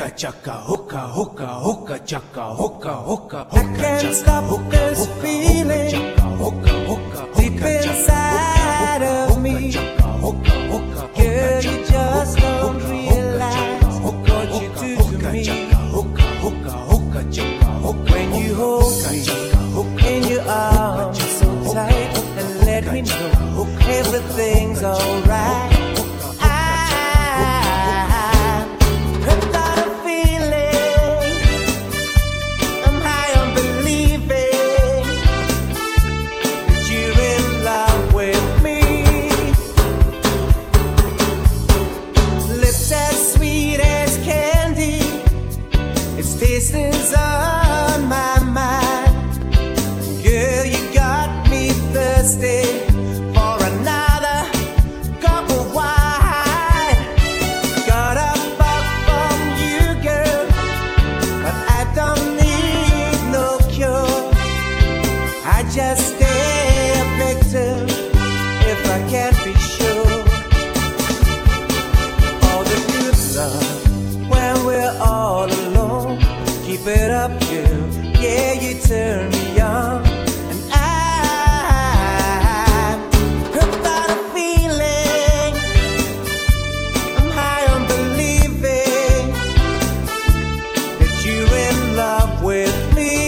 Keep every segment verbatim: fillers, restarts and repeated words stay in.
Hookah chaka, hookah, hookah, hookah chaka, hookah, hookah, I can't stop this feeling deep inside of me. Girl, you just don't realize what you do to me. When you hold me in your arms so tight and let me know everything's alright. Tasting's on my mind. Girl, you got me thirsty for another cup of wine. Got a buck from you, girl, but I don't need no cure. I just stay a victim if I can't be sure. All the good love when we're all alone. Keep it up, girl. Yeah, you turn me on, and I'm hooked on a feeling. I'm high on believing that you're in love with me.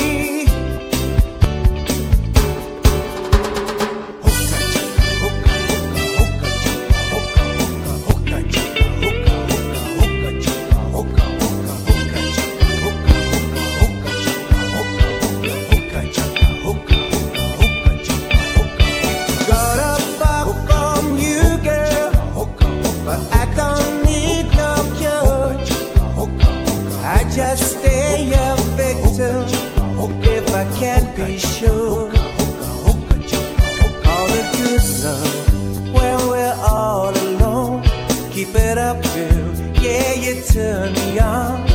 Just stay a victim if I can't be sure. All the good love when we're all alone. Keep it up, girl. Yeah, you turn me on.